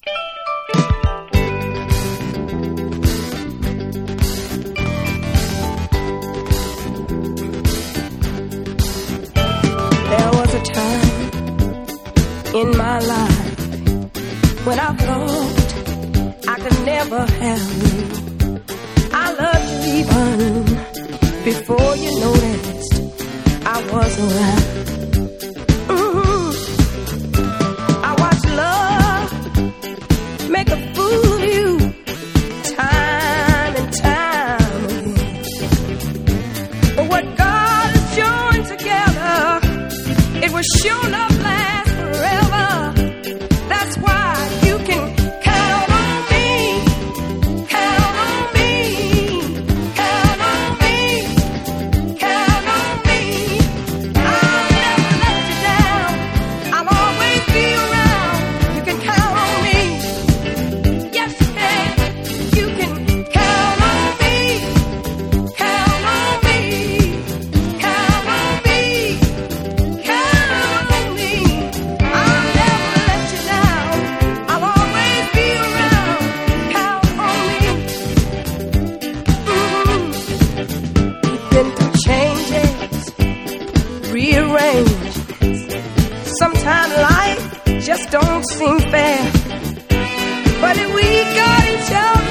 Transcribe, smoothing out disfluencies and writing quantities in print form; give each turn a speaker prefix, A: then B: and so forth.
A: There was a time in my life when I thought I could never have you. I loved you even before you noticed I was around. I watched love make a fool of you time and time again. But what God has joined together, it will sure enough last forever. That's why you can count on me, count on me, count on me, count on me. I'll never let you down. I'll always be around. You can count on me. Yes, you can. You can count on me, count on me, count on me, count on me. I'll never let you down. I'll always be around. Count on me. You've been through changes, rearrange. Sometimes life just don't seem fair. But if we got each other,